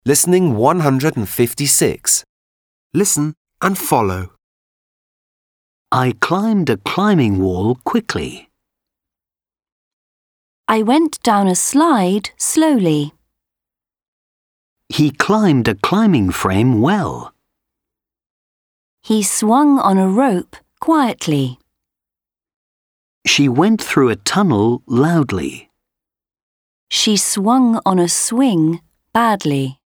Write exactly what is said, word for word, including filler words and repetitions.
Listening one hundred fifty-six. Listen and follow. I climbed a climbing wall quickly. I went down a slide slowly. He climbed a climbing frame well. He swung on a rope quietly. She went through a tunnel loudly. She swung on a swing badly.